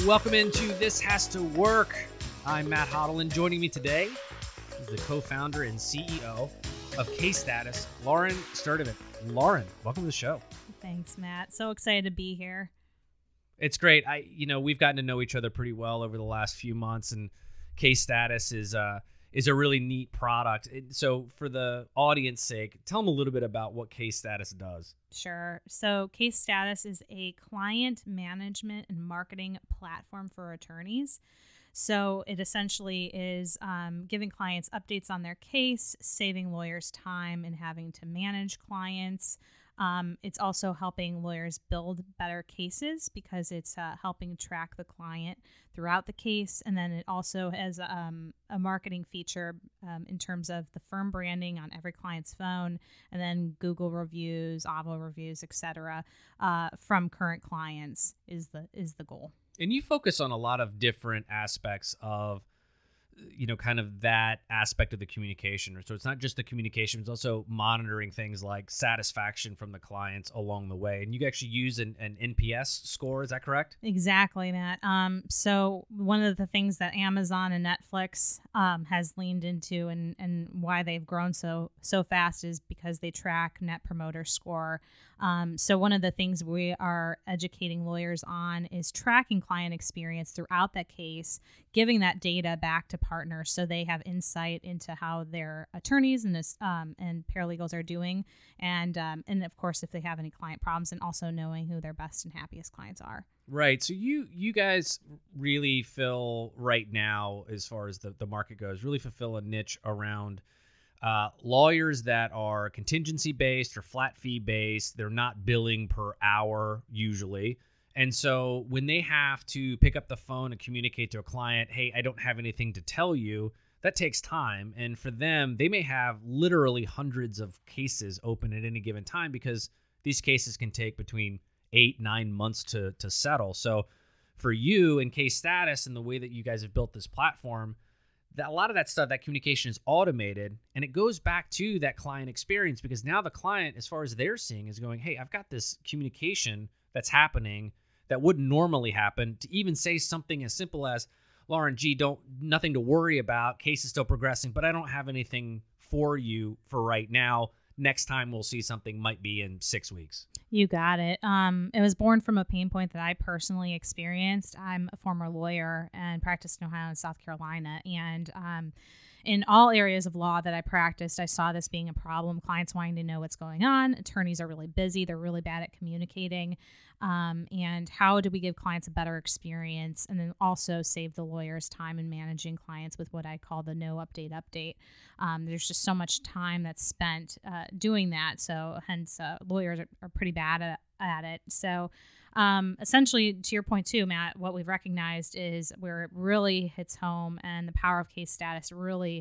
Welcome into This Has to Work. I'm Matt Hoddle, and joining me today is the co-founder and CEO of Case Status, Lauren Sturdivant. Lauren, welcome to the show. Thanks, Matt. So excited to be here. It's great. We've gotten to know each other pretty well over the last few months, and Case Status is a really neat product. So for the audience sake, tell them a little bit about what Case Status does. Sure. So Case Status is a client management and marketing platform for attorneys. So it essentially is giving clients updates on their case, saving lawyers time in having to manage clients. It's also helping lawyers build better cases because it's helping track the client throughout the case. And then it also has a marketing feature in terms of the firm branding on every client's phone, and then Google reviews, Avvo reviews, etc. From current clients is the goal. And you focus on a lot of different aspects of, kind of that aspect of the communication. So it's not just the communication, it's also monitoring things like satisfaction from the clients along the way. And you actually use an NPS score, is that correct? Exactly, Matt. So one of the things that Amazon and Netflix has leaned into and why they've grown so fast is because they track Net Promoter Score. So one of the things we are educating lawyers on is tracking client experience throughout that case, giving that data back to partners so they have insight into how their attorneys and paralegals are doing, and of course if they have any client problems, and also knowing who their best and happiest clients are. Right. So you guys really fill right now, as far as the market goes, really fulfill a niche around lawyers that are contingency based or flat fee based. They're not billing per hour usually. And so when they have to pick up the phone and communicate to a client, hey, I don't have anything to tell you, that takes time. And for them, they may have literally hundreds of cases open at any given time because these cases can take between 8-9 months to settle. So for you and Case Status and the way that you guys have built this platform, that a lot of that stuff, that communication is automated, and it goes back to that client experience because now the client, as far as they're seeing, is going, hey, I've got this communication that's happening that wouldn't normally happen, to even say something as simple as, Lauren, nothing to worry about, case is still progressing, but I don't have anything for you for right now. Next time we'll see something might be in 6 weeks. You got it. It was born from a pain point that I personally experienced. I'm a former lawyer and practiced in Ohio and South Carolina. And in all areas of law that I practiced, I saw this being a problem. Clients wanting to know what's going on. Attorneys are really busy. They're really bad at communicating. And how do we give clients a better experience and then also save the lawyers time in managing clients with what I call the no update update. There's just so much time that's spent doing that. So hence lawyers are pretty bad at it. So essentially, to your point too, Matt, what we've recognized is where it really hits home and the power of Case Status really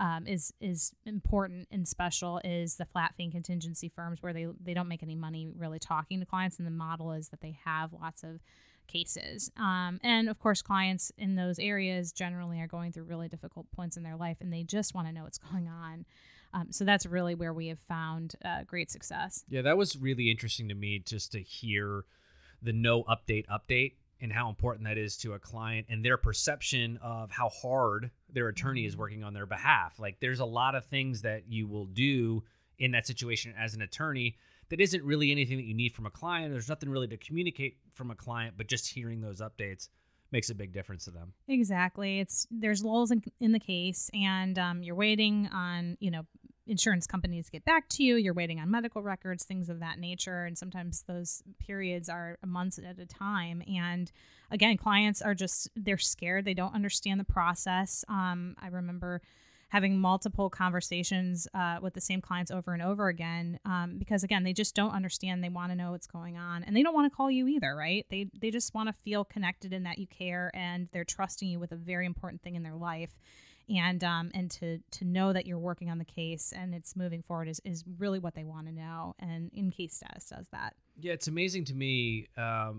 is important and special is the flat fee and contingency firms where they don't make any money really talking to clients, and the model is that they have lots of cases. And of course, clients in those areas generally are going through really difficult points in their life, and they just want to know what's going on. So that's really where we have found great success. Yeah, that was really interesting to me just to hear the no update and how important that is to a client and their perception of how hard their attorney is working on their behalf. Like there's a lot of things that you will do in that situation as an attorney that isn't really anything that you need from a client. There's nothing really to communicate from a client, but just hearing those updates makes a big difference to them. Exactly. There's lulls in the case, and you're waiting on, insurance companies to get back to you. You're waiting on medical records, things of that nature. And sometimes those periods are months at a time. And again, clients they're scared. They don't understand the process. I remember having multiple conversations with the same clients over and over again because, again, they just don't understand. They want to know what's going on. And they don't want to call you either, right? They just want to feel connected and that you care, and they're trusting you with a very important thing in their life. And to know that you're working on the case and it's moving forward is really what they want to know. And Case Status does that. Yeah, it's amazing to me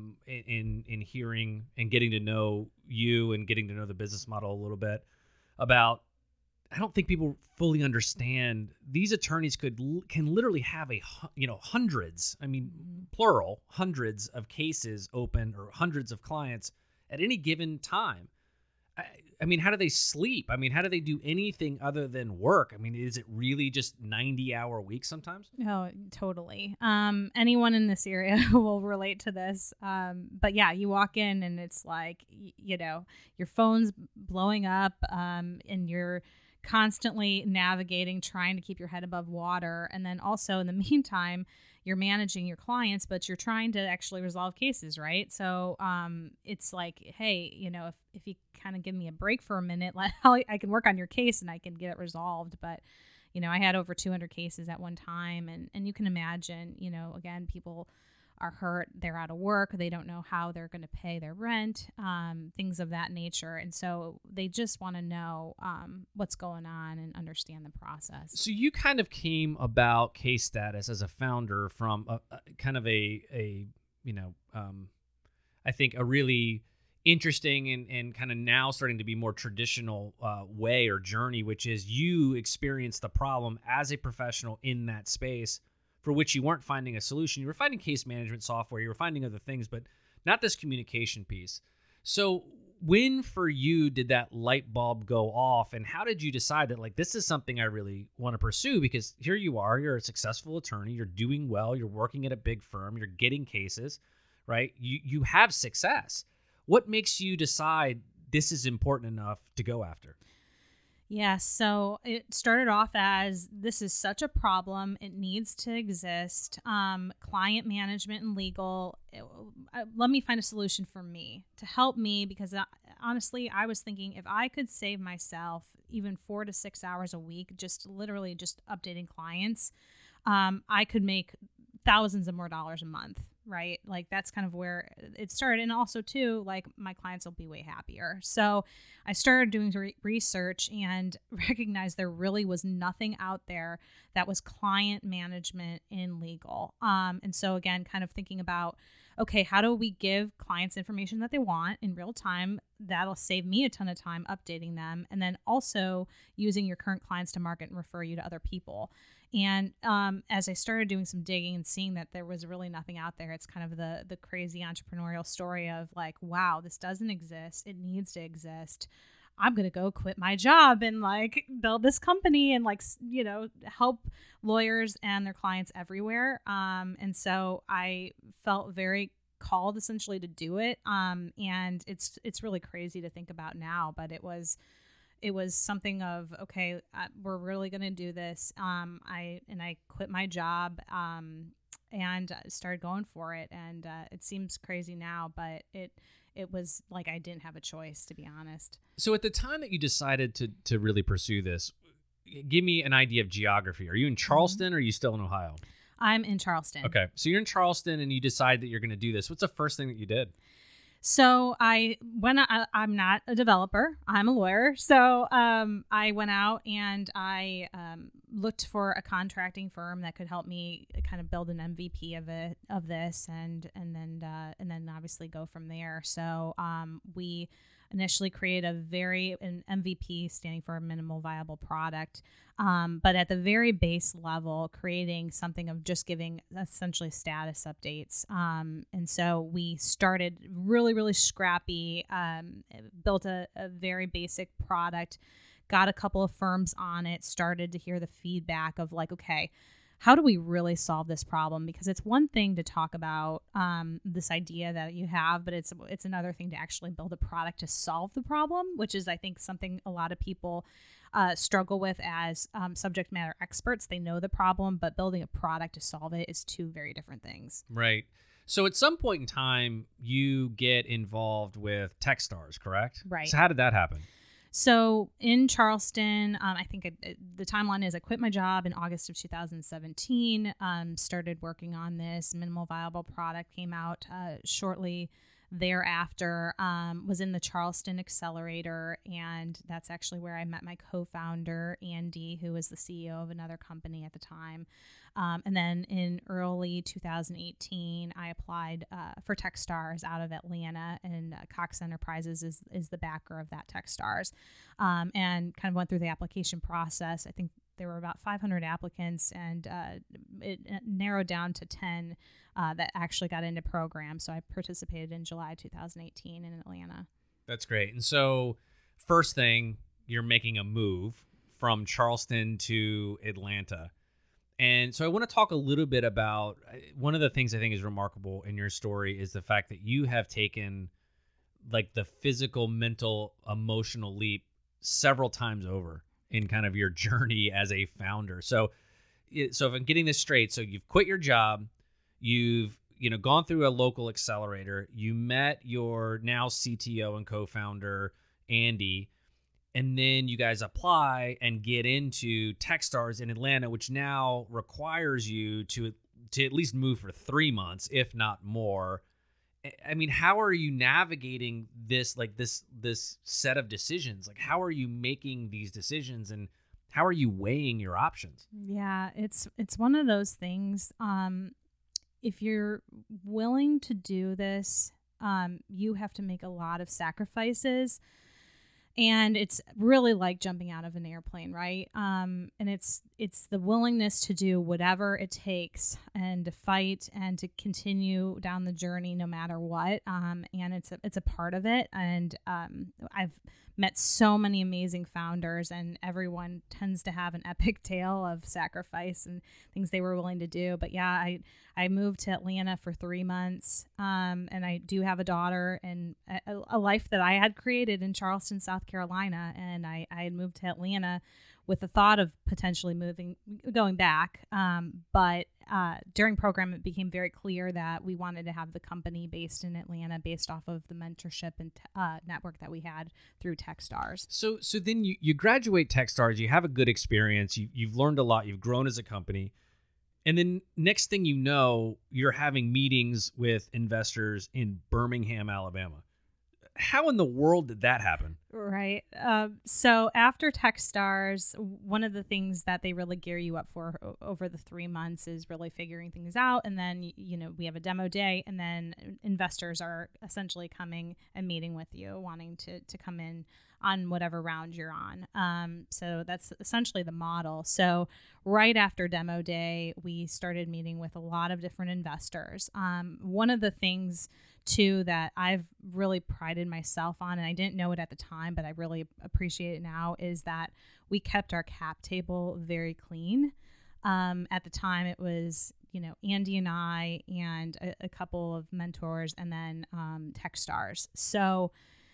in hearing and getting to know you and getting to know the business model a little bit about. I don't think people fully understand these attorneys can literally have hundreds, plural, hundreds of cases open or hundreds of clients at any given time. I mean, how do they sleep? I mean, how do they do anything other than work? I mean, is it really just 90-hour weeks sometimes? Oh, totally. Anyone in this area will relate to this. But yeah, you walk in and it's like, your phone's blowing up, and you're constantly navigating, trying to keep your head above water. And then also in the meantime, you're managing your clients, but you're trying to actually resolve cases, right? So it's like, hey, if you kind of give me a break for a minute, I can work on your case and I can get it resolved. But, I had over 200 cases at one time. And you can imagine, again, people are hurt, they're out of work, they don't know how they're going to pay their rent, things of that nature. And so they just want to know what's going on and understand the process. So you kind of came about Case Status as a founder from a kind of I think a really interesting and kind of now starting to be more traditional way or journey, which is you experienced the problem as a professional in that space for which you weren't finding a solution. You were finding case management software, you were finding other things, but not this communication piece. So when for you did that light bulb go off, and how did you decide that, like, this is something I really want to pursue? Because here you are, you're a successful attorney, you're doing well, you're working at a big firm, you're getting cases, right? You have success. What makes you decide this is important enough to go after? Yeah, so it started off as, this is such a problem, it needs to exist. Client management and legal, let me find a solution for me to help me, because honestly, I was thinking if I could save myself even 4 to 6 hours a week, literally just updating clients, I could make thousands of more dollars a month. Right? Like, that's kind of where it started. And also too, like, my clients will be way happier. So I started doing research and recognized there really was nothing out there that was client management in legal. And so again, kind of thinking about, okay, how do we give clients information that they want in real time? That'll save me a ton of time updating them. And then also using your current clients to market and refer you to other people. And as I started doing some digging and seeing that there was really nothing out there, it's kind of the crazy entrepreneurial story of like, wow, this doesn't exist. It needs to exist. I'm going to go quit my job and like build this company and like, help lawyers and their clients everywhere. And so I felt very called essentially to do it. And it's really crazy to think about now, but it was something of, okay, we're really going to do this. I quit my job and started going for it. And it seems crazy now, but it was like I didn't have a choice, to be honest. So at the time that you decided to really pursue this, give me an idea of geography. Are you in Charleston or are you still in Ohio? I'm in Charleston. Okay. So you're in Charleston and you decide that you're going to do this. What's the first thing that you did? So I'm not a developer, I'm a lawyer. So I went out and I looked for a contracting firm that could help me kind of build an MVP of this, and then obviously go from there. So we initially created an MVP, standing for a minimal viable product. But at the very base level, creating something of just giving essentially status updates. And so we started really, really scrappy, built a very basic product, got a couple of firms on it, started to hear the feedback of like, okay, how do we really solve this problem? Because it's one thing to talk about this idea that you have, but it's another thing to actually build a product to solve the problem, which is, I think, something a lot of people struggle with as subject matter experts. They know the problem, but building a product to solve it is two very different things. Right. So at some point in time, you get involved with Techstars, correct? Right. So how did that happen? So in Charleston, I think the timeline is I quit my job in August of 2017, started working on this minimal viable product, came out shortly thereafter, was in the Charleston Accelerator, and that's actually where I met my co-founder, Andy, who was the CEO of another company at the time. And then in early 2018, I applied for Techstars out of Atlanta, and Cox Enterprises is the backer of that Techstars, and kind of went through the application process. I think there were about 500 applicants, and it narrowed down to 10 that actually got into programs. So I participated in July 2018 in Atlanta. That's great. And so first thing, you're making a move from Charleston to Atlanta. And so I want to talk a little bit about one of the things I think is remarkable in your story is the fact that you have taken like the physical, mental, emotional leap several times over in kind of your journey as a founder. So if I'm getting this straight, so you've quit your job, you've gone through a local accelerator, you met your now CTO and co-founder, Andy, and then you guys apply and get into Techstars in Atlanta, which now requires you to at least move for 3 months, if not more. I mean, how are you navigating this set of decisions? Like, how are you making these decisions, and how are you weighing your options? Yeah, it's one of those things. If you're willing to do this, you have to make a lot of sacrifices. And it's really like jumping out of an airplane, right? And it's the willingness to do whatever it takes and to fight and to continue down the journey no matter what. And it's a part of it. And I've met so many amazing founders, and everyone tends to have an epic tale of sacrifice and things they were willing to do. But yeah, I moved to Atlanta for 3 months, and I do have a daughter and a life that I had created in Charleston, South Carolina, and I had moved to Atlanta with the thought of potentially going back. But during program, it became very clear that we wanted to have the company based in Atlanta, based off of the mentorship and network that we had through Techstars. So then you graduate Techstars, you have a good experience, you've learned a lot, you've grown as a company, and then next thing you know, you're having meetings with investors in Birmingham, Alabama. How in the world did that happen? Right. So after Techstars, one of the things that they really gear you up for over the 3 months is really figuring things out. And then, we have a demo day, and then investors are essentially coming and meeting with you, wanting to come in on whatever round you're on. So that's essentially the model. So right after demo day, we started meeting with a lot of different investors. One of the things too that I've really prided myself on, and I didn't know it at the time, but I really appreciate it now, is that we kept our cap table very clean. At the time, it was Andy and I and a couple of mentors, and then Techstars. So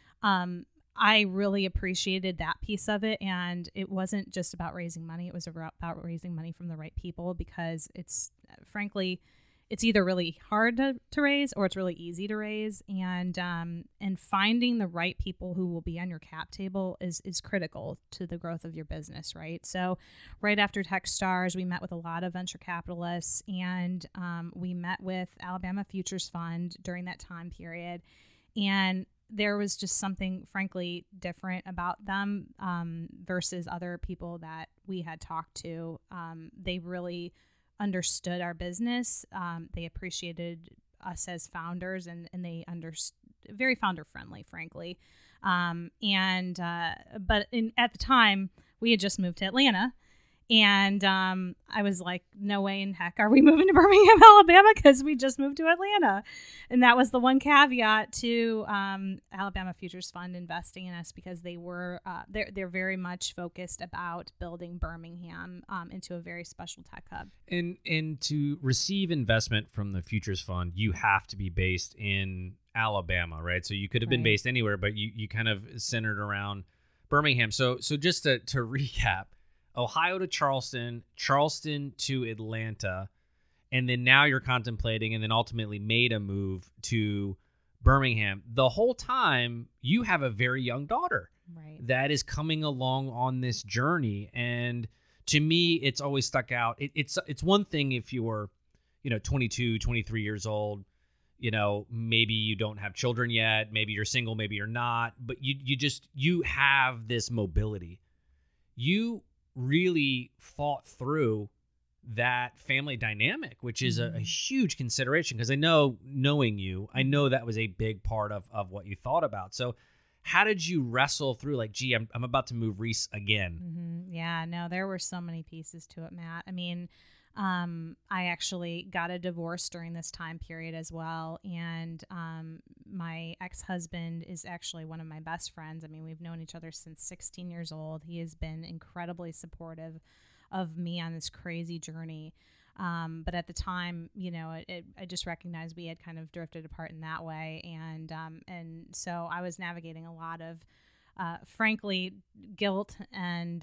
I really appreciated that piece of it, and it wasn't just about raising money. It was about raising money from the right people, because it's frankly, it's either really hard to raise or it's really easy to raise, and finding the right people who will be on your cap table is critical to the growth of your business, right? So right after Techstars, we met with a lot of venture capitalists, and we met with Alabama Futures Fund during that time period, and there was just something frankly different about them versus other people that we had talked to. They really understood our business. They appreciated us as founders, and they very founder friendly, frankly. But at the time, we had just moved to Atlanta, and I was like, no way in heck are we moving to Birmingham, Alabama, because we just moved to Atlanta. And that was the one caveat to Alabama Futures Fund investing in us, because they were they're very much focused about building Birmingham into a very special tech hub. And to receive investment from the Futures Fund, you have to be based in Alabama, right? So you could have been based anywhere, but you kind of centered around Birmingham. So just to recap, Ohio to Charleston, Charleston to Atlanta, and then now you're contemplating and then ultimately made a move to Birmingham. The whole time, you have a very young daughter that is coming along on this journey. And to me, it's always stuck out. It's one thing if you're, 22, 23 years old, maybe you don't have children yet, maybe you're single, maybe you're not, but you have this mobility. You really fought through that family dynamic, which is a huge consideration, because knowing you, I know that was a big part of what you thought about. So how did you wrestle through like, gee, I'm about to move Reese again? Yeah, no, there were so many pieces to it, Matt. I mean, I actually got a divorce during this time period as well. And my ex-husband is actually one of my best friends. I mean, we've known each other since 16 years old. He has been incredibly supportive of me on this crazy journey. But at the time, you know, I just recognized we had kind of drifted apart in that way. And so I was navigating a lot of, frankly, guilt and,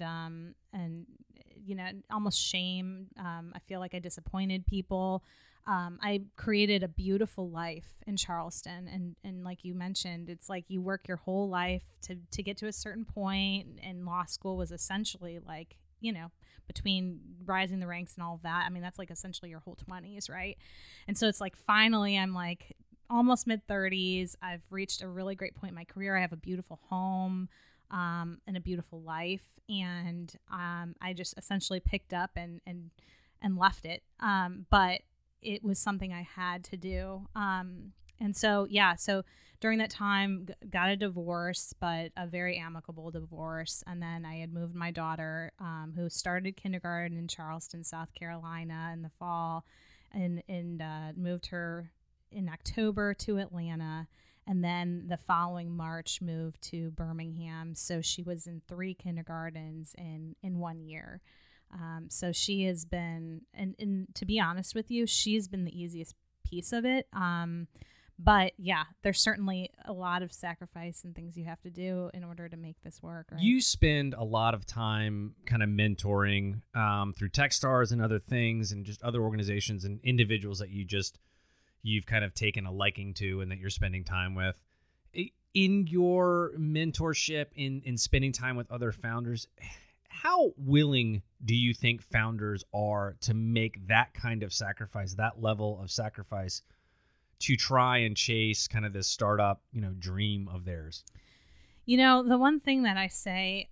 you know, almost shame. I feel like I disappointed people. I created a beautiful life in Charleston. And like you mentioned, it's like you work your whole life to get to a certain point, and law school was essentially like, you know, between rising the ranks and all of that. I mean, that's like essentially your whole 20s, right? And so it's like finally I'm like almost mid 30s. I've reached a really great point in my career. I have a beautiful home and a beautiful life. And I just essentially picked up and left it. But it was something I had to do. And so, yeah, so during that time, got a divorce, but a very amicable divorce. And then I had moved my daughter, who started kindergarten in Charleston, South Carolina in the fall, and moved her in October to Atlanta. And then the following March moved to Birmingham. So she was in 3 kindergartens in 1 year. So she has been, and to be honest with you, she's been the easiest piece of it. But yeah, there's certainly a lot of sacrifice and things you have to do in order to make this work. Right? You spend a lot of time kind of mentoring through Techstars and other things, and just other organizations and individuals that you've kind of taken a liking to and that you're spending time with. In your mentorship, in spending time with other founders, how willing do you think founders are to make that kind of sacrifice, that level of sacrifice, to try and chase kind of this startup, you know, dream of theirs? You know, the one thing that I say,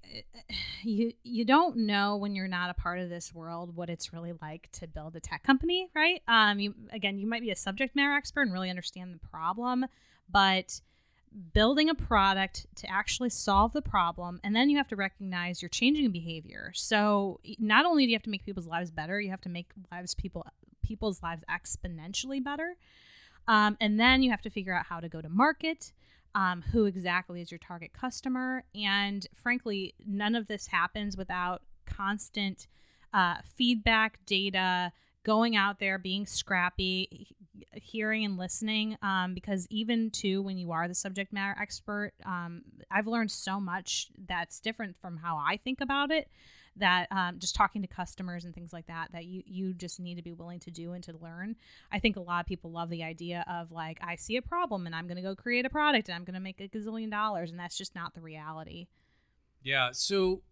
you don't know when you're not a part of this world what it's really like to build a tech company, right? You might be a subject matter expert and really understand the problem, but building a product to actually solve the problem, and then you have to recognize you're changing behavior. So not only do you have to make people's lives better, you have to make people's lives exponentially better. And then you have to figure out how to go to market, who exactly is your target customer. And frankly, none of this happens without constant feedback, data, going out there, being scrappy, hearing and listening. Because even too, when you are the subject matter expert, I've learned so much that's different from how I think about it, that just talking to customers and things like that you just need to be willing to do and to learn. I think a lot of people love the idea of like, I see a problem and I'm going to go create a product and I'm going to make $1 gazillion, and that's just not the reality. Yeah. So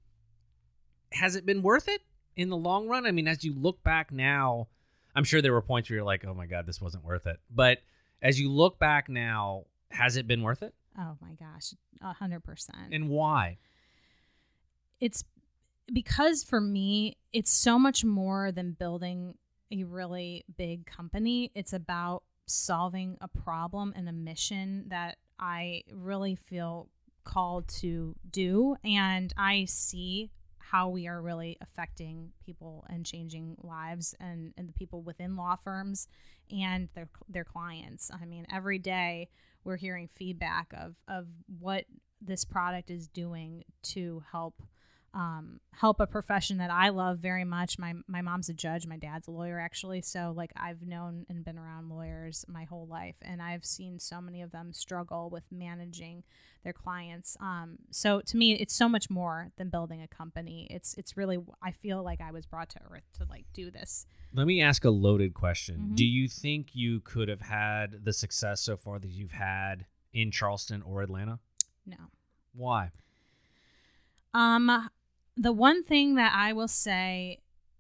has it been worth it in the long run? I mean, as you look back now, I'm sure there were points where you're like, oh my God, this wasn't worth it. But as you look back now, has it been worth it? Oh my gosh, 100%. And why? It's because for me, it's so much more than building a really big company. It's about solving a problem and a mission that I really feel called to do. And I see how we are really affecting people and changing lives and the people within law firms and their clients. I mean, every day we're hearing feedback of what this product is doing to help a profession that I love very much. My mom's a judge. My dad's a lawyer, actually. So like, I've known and been around lawyers my whole life, and I've seen so many of them struggle with managing their clients. So to me, it's so much more than building a company. It's really, I feel like I was brought to earth to like do this. Let me ask a loaded question. Mm-hmm. Do you think you could have had the success so far that you've had in Charleston or Atlanta? No. Why? The one thing that I will say,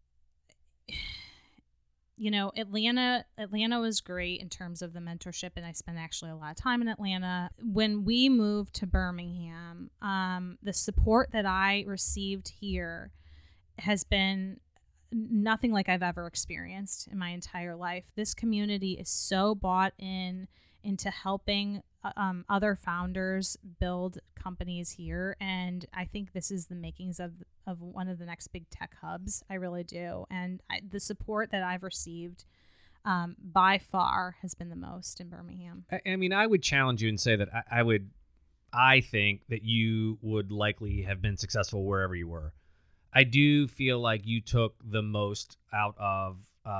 you know, Atlanta was great in terms of the mentorship, and I spent actually a lot of time in Atlanta. When we moved to Birmingham, the support that I received here has been nothing like I've ever experienced in my entire life. This community is so bought in into helping other founders build companies here. And I think this is the makings of one of the next big tech hubs. I really do. And the support that I've received by far has been the most in Birmingham. I mean, I would challenge you and say that I think that you would likely have been successful wherever you were. I do feel like you took the most out of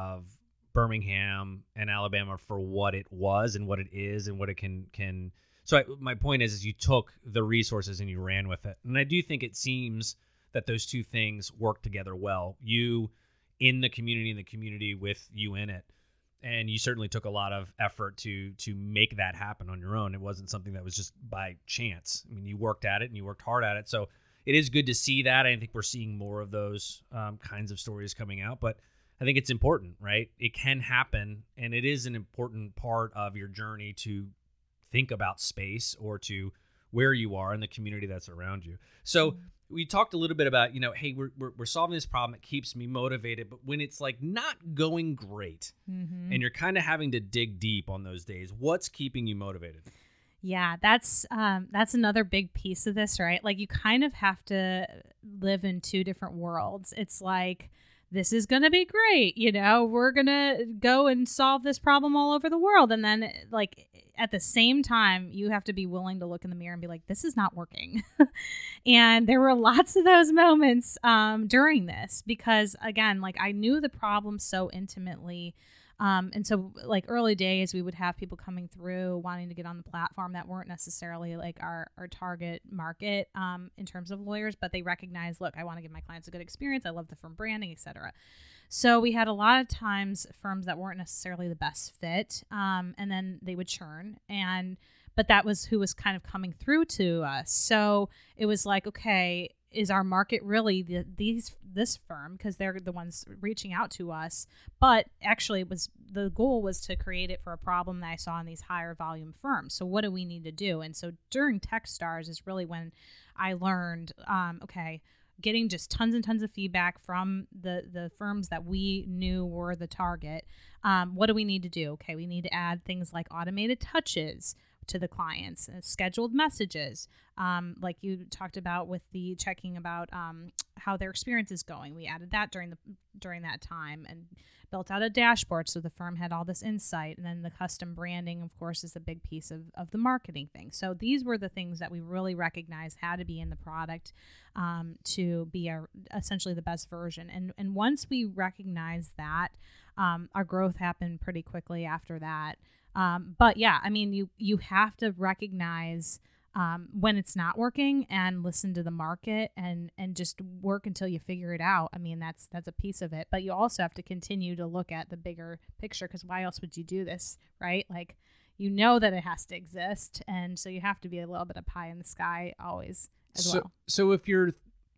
Birmingham and Alabama for what it was and what it is and what it can. So my point is you took the resources and you ran with it. And I do think it seems that those two things work together well. You in the community and the community with you in it. And you certainly took a lot of effort to make that happen on your own. It wasn't something that was just by chance. I mean, you worked at it and you worked hard at it. So it is good to see that. I think we're seeing more of those kinds of stories coming out. But I think it's important, right? It can happen, and it is an important part of your journey to think about space or to where you are in the community that's around you. So we talked a little bit about, hey, we're solving this problem. It keeps me motivated. But when it's like not going great and you're kind of having to dig deep on those days, what's keeping you motivated? Yeah, that's another big piece of this, right? Like you kind of have to live in two different worlds. It's like, this is going to be great. We're going to go and solve this problem all over the world. And then like at the same time, you have to be willing to look in the mirror and be like, this is not working. And there were lots of those moments during this because again, like I knew the problem so intimately. And so like early days, we would have people coming through wanting to get on the platform that weren't necessarily like our target market in terms of lawyers, but they recognize, look, I want to give my clients a good experience. I love the firm branding, et cetera. So we had a lot of times firms that weren't necessarily the best fit, and then they would churn. But that was who was kind of coming through to us. So it was like, okay, is our market really this firm, because they're the ones reaching out to us? But actually the goal was to create it for a problem that I saw in these higher volume firms. So what do we need to do? And so during Techstars is really when I learned, getting just tons and tons of feedback from the firms that we knew were the target. What do we need to do? Okay, we need to add things like automated touches to the clients, scheduled messages, like you talked about with the checking about how their experience is going. We added that during that time and built out a dashboard so the firm had all this insight. And then the custom branding, of course, is a big piece of the marketing thing. So these were the things that we really recognized had to be in the product to be essentially the best version. And once we recognized that, our growth happened pretty quickly after that. But yeah, I mean, you have to recognize when it's not working and listen to the market and just work until you figure it out. I mean, that's a piece of it, but you also have to continue to look at the bigger picture, because why else would you do this, right? Like, that it has to exist. And so you have to be a little bit of pie in the sky always as well. So if you're,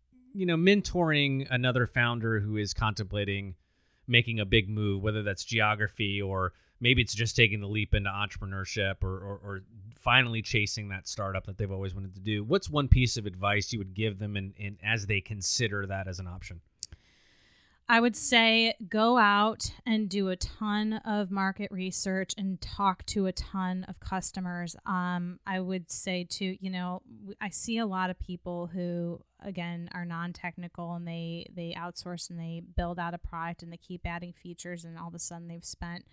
mentoring another founder who is contemplating making a big move, whether that's geography or maybe it's just taking the leap into entrepreneurship or finally chasing that startup that they've always wanted to do, what's one piece of advice you would give them in as they consider that as an option? I would say go out and do a ton of market research and talk to a ton of customers. I would say too, I see a lot of people who, again, are non-technical and they outsource and they build out a product and they keep adding features, and all of a sudden they've spent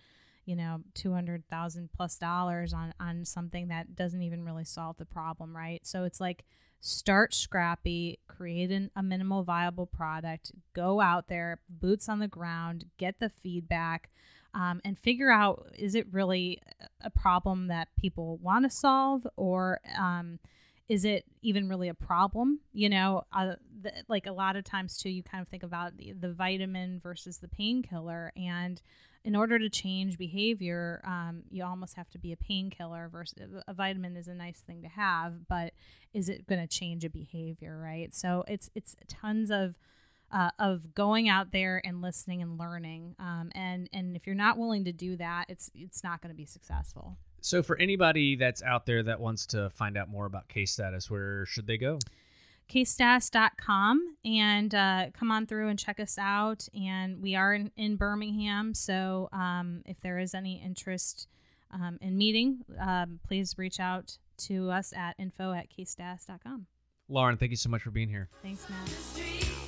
$200,000+ on something that doesn't even really solve the problem, right? So it's like, start scrappy, create a minimal viable product, go out there, boots on the ground, get the feedback, and figure out, is it really a problem that people want to solve, or is it even really a problem? Like a lot of times too, you kind of think about the vitamin versus the painkiller, and in order to change behavior, you almost have to be a painkiller versus a vitamin is a nice thing to have, but is it going to change a behavior, right? So it's tons of going out there and listening and learning, and if you're not willing to do that, it's not going to be successful. So for anybody that's out there that wants to find out more about Case Status, where should they go? casestatus.com, and come on through and check us out. And we are in Birmingham, so if there is any interest in meeting, please reach out to us at info@casedas.com. Lauren, thank you so much for being here. Thanks, Matt.